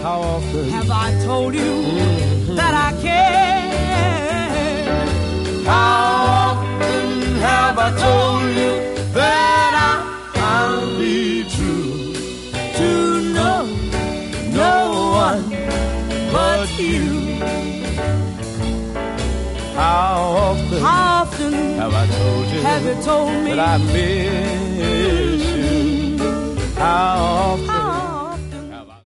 How often have I told you that I care? How often have I told you that I'll be true To no one but you? How often have I told you have you told me that I miss you? How often